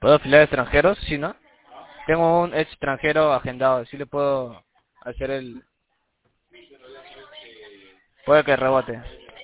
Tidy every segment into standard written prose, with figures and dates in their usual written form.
¿Puedo afiliar extranjeros? Sí, ¿no? Tengo un extranjero agendado. Sí le puedo hacer el... Puede que rebote.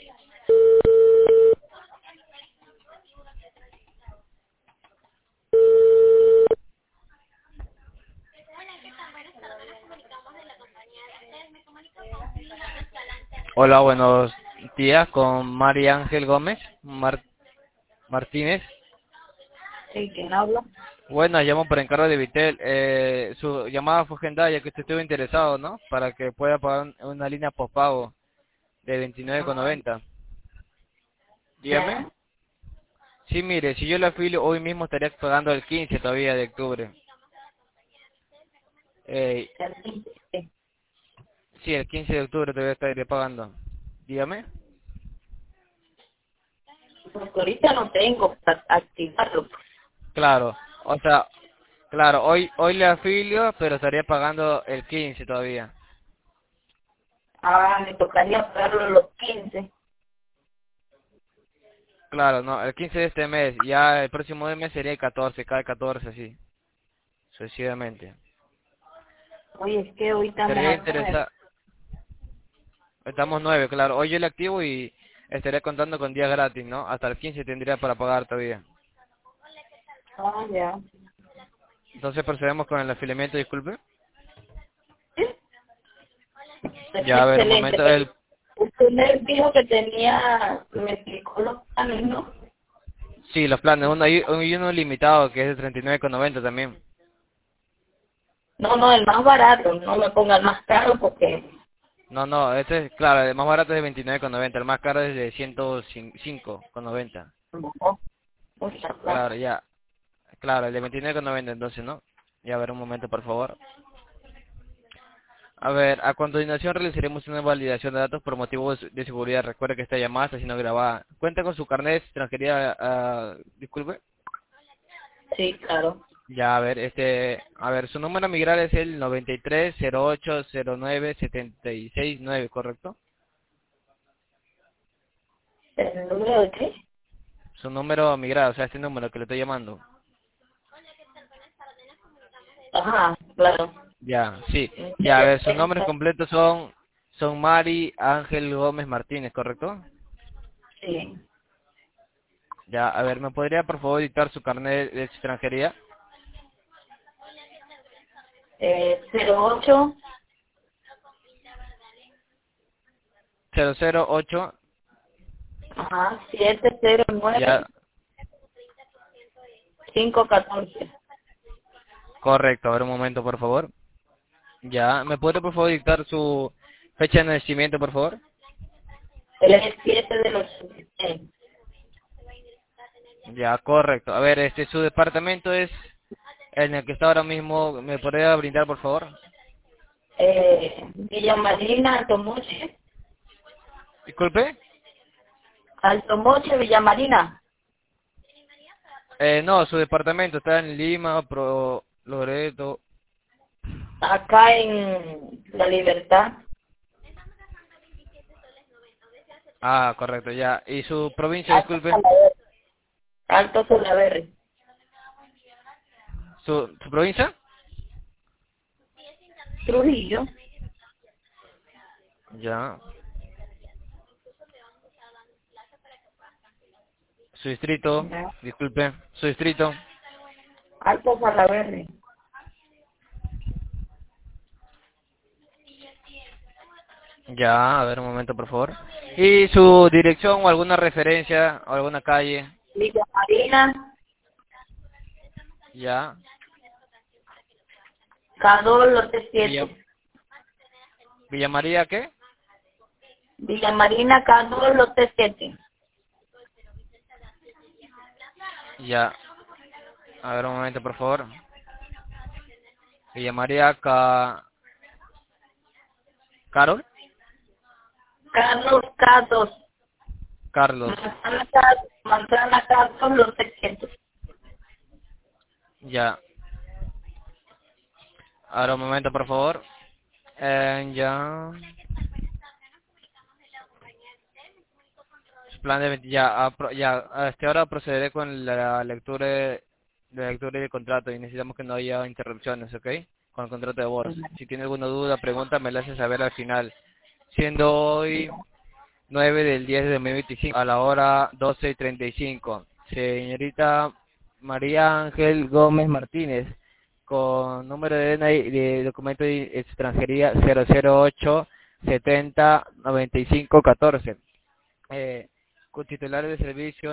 Hola, buenos días con María Ángel Gómez Martínez. Sí, ¿quién habla? Bueno, llamo por encargo de Vitel. Su llamada fue agendada ya que usted estuvo interesado, ¿no? Para que pueda pagar una línea postpago de Ah, 29,90. Dígame. ya, Sí, mire, si yo le afilio hoy mismo estaría pagando el 15 todavía de octubre. Eh, el 15, sí. sí, el 15 de octubre todavía estaría pagando. Dígame. Porque ahorita no tengo para activarlo. Claro, o sea, claro, hoy le afilio, pero estaría pagando el 15 todavía. Ah, me tocaría pagarlo los 15. Claro, no, el 15 de este mes, ya el próximo mes sería el 14, cada 14, así, sucesivamente. Oye, es que hoy estamos Estaría a 9. interesado, estamos 9, claro, hoy yo le activo y estaría contando con días gratis, ¿no? Hasta el 15 tendría para pagar todavía. Ah, ya. Entonces procedemos con el afiliamiento, disculpe. Sí, pues Ya, a ver, un excelente. momento, Pero usted me dijo que tenía, me explicó los planes, ¿no? sí, los planes, hay uno limitado que es de 39,90 también. No, no, el más barato. No me ponga el más caro porque... No, no, este es, claro, el más barato es de 29,90, el más caro es de 105,90. No, mucha Claro, plata. ya, claro, el de 29,90 entonces, ¿no? Ya, a ver, un momento, por favor. A ver, a continuación realizaremos una validación de datos por motivos de seguridad. Recuerde que esta llamada está siendo grabada. ¿Cuenta con su carnet de extranjería? Disculpe. Sí, claro. Ya, a ver, su número a migrar es el 9308097669, ¿correcto? ¿El número de qué? Su número a migrar, o sea, este número que le estoy llamando. Ajá, claro. Ya, sí. Ya Ya, a lo ver, sus tengo. nombres completos son Mari Ángel Gómez Martínez, ¿correcto? Sí. Ya, a ver, ¿me podría por favor dictar su carnet de extranjería? 08, 008, ajá, 709 ya, 514. correcto. A ver, un momento, por favor. Ya, ¿me podría por favor dictar su fecha de nacimiento, por favor? Él es el 7 de los 86. Ya, correcto. A ver, su departamento es en el que está ahora mismo. ¿Me podría brindar, por favor? Villa Marina, Altomoche. Disculpe. Altomoche, Villa Marina. No, su departamento está en Lima, Loreto. Acá en La Libertad. Ah, correcto, ya. ¿Y su provincia, Alto disculpe? Salaverry. Alto Salaverry. ¿Su provincia? Trujillo. Ya. Su distrito, Ya. disculpe. Su distrito. Alto Salaverry. Ya, a ver un momento, por favor. ¿Y su dirección o alguna referencia o alguna calle? Villa Marina, Ya. Cadol, lote Villa, 7. Villa María, ¿qué? Villa Marina, Cadol, lote 7. Ya. A ver un momento, por favor. Villa María, Carol. Carlos Cados. Carlos. Manzana Cados, lote 7. Ya. Ahora un momento, por favor. Ya. Plan de ya, ya, hasta ahora procederé con la lectura de lectura y de contrato y necesitamos que no haya interrupciones, ¿ok? Con el contrato de voz. Si tiene alguna duda, pregunta, me la hace saber al final. Siendo hoy 9 del 10 de 2025 a la hora 12:35. Señorita María Ángel Gómez Martínez, con número de DNI de documento de extranjería 008 70 95 14. Con titular de servicio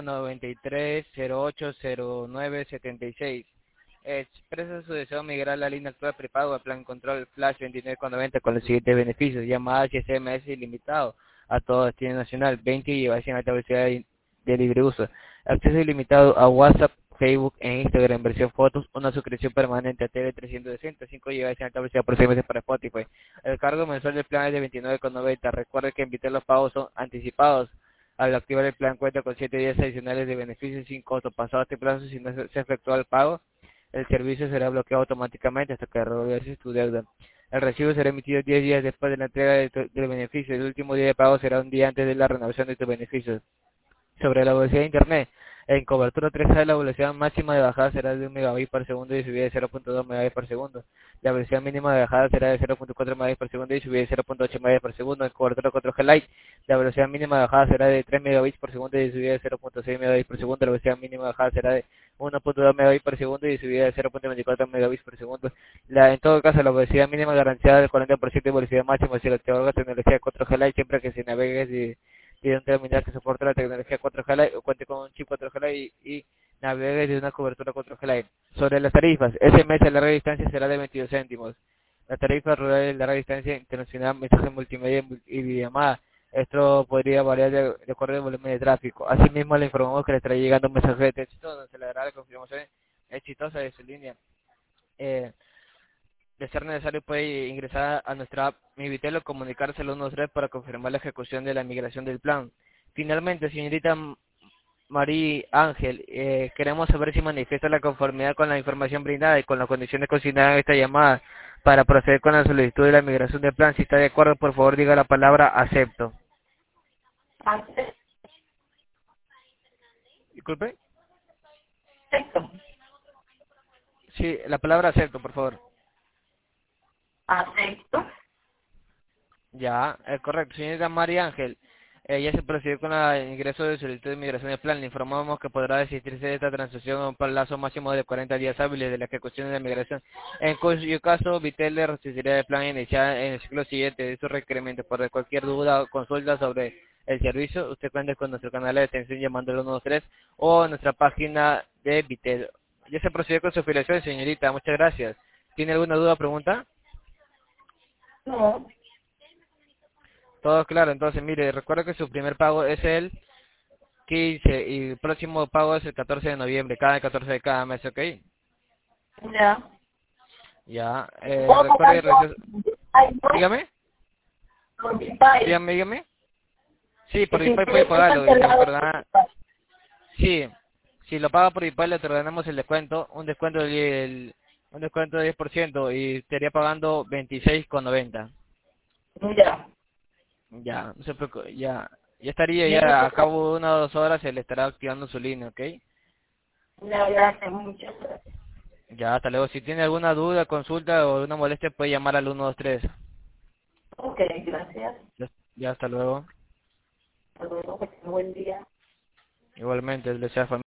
93080976. Expresa su deseo de migrar a la línea actual prepago al plan control flash 29,90 con los siguientes beneficios: llamadas y SMS ilimitado a todo destino nacional, 20 GB en alta velocidad de libre uso, acceso ilimitado a WhatsApp, Facebook e Instagram, versión fotos, una suscripción permanente a TV 360, 5 GB en alta velocidad por 6 meses para Spotify. El cargo mensual del plan es de 29,90. Recuerde que invitar los pagos son anticipados. Al activar el plan cuenta con 7 días adicionales de beneficios sin costo. Pasado este plazo, si no se efectúa el pago, el servicio será bloqueado automáticamente hasta que regrese tu deuda. El recibo será emitido 10 días después de la entrega del beneficio. El último día de pago será un día antes de la renovación de tus beneficios. Sobre la velocidad de Internet, en cobertura 3G la velocidad máxima de bajada será de 1 megabit por segundo y subida de 0.2 megabits por segundo. La velocidad mínima de bajada será de 0.4 megabits por segundo y subida de 0.8 megabits por segundo. En cobertura 4G Lite, la velocidad mínima de bajada será de 3 megabits por segundo y subida de 0.6 megabits por segundo. La velocidad mínima de bajada será de 1.2 megabits por segundo y subida de 0.24 megabits por segundo. En todo caso, la velocidad mínima garantizada del 40% de velocidad máxima si la tecnología 4G Lite siempre que se navegue y de un terminal que soporte la tecnología 4G Lite o cuente con un chip 4G Lite y navegue de una cobertura 4G Lite. Sobre las tarifas, SMS de larga distancia será de 22 céntimos. La tarifa rural de larga distancia internacional, mensaje multimedia y videollamada. Esto podría variar de acuerdo al volumen de tráfico. Asimismo, le informamos que le estará llegando un mensaje de texto donde se le dará la confirmación exitosa de su línea. De ser necesario, puede ingresar a nuestra app Mi Vitel o comunicarse al 123 para confirmar la ejecución de la migración del plan. Finalmente, señorita María Ángel, queremos saber si manifiesta la conformidad con la información brindada y con las condiciones consignadas en esta llamada para proceder con la solicitud de la migración del plan. Si está de acuerdo, por favor, diga la palabra acepto. Disculpe. Acepto. Sí, la palabra acepto, por favor. Acepto. Ya, es correcto. Señorita María Ángel, ya se procedió con el ingreso de solicitud de migración del plan. Le informamos que podrá desistirse de esta transacción a un plazo máximo de 40 días hábiles de la ejecución de la migración, en cuyo caso Vitel le resistiría el plan inicial en el ciclo siguiente de su requerimiento. Por cualquier duda o consulta sobre el servicio, usted cuenta con nuestro canal de atención llamando al 123 o nuestra página de Vitel. Ya se procedió con su afiliación, señorita. Muchas gracias. ¿Tiene alguna duda o pregunta? No. Todo claro, entonces mire, recuerda que su primer pago es el 15 y el próximo pago es el 14 de noviembre, cada 14 de cada mes, ¿ok? Ya. Ya, ¿Puedo recuerde, pagar por dígame, por mi país? dígame. Sí, por Si IPAY puede usted está pagarlo y le encargado perdona, sí, si lo paga por IPAY le ordenamos el descuento, un descuento de 10% y estaría pagando 26,90. Ya. Ya, no se preocupe, ya estaría, Bien, ya muchas a cabo de 1 o 2 horas se le estará activando su línea, ¿ok? gracias, muchas gracias. Ya, hasta luego. Si tiene alguna duda, consulta o una molestia, puede llamar al 123. Ok, gracias. Ya, hasta luego. Hasta luego, que tenga buen día. Igualmente, el deseo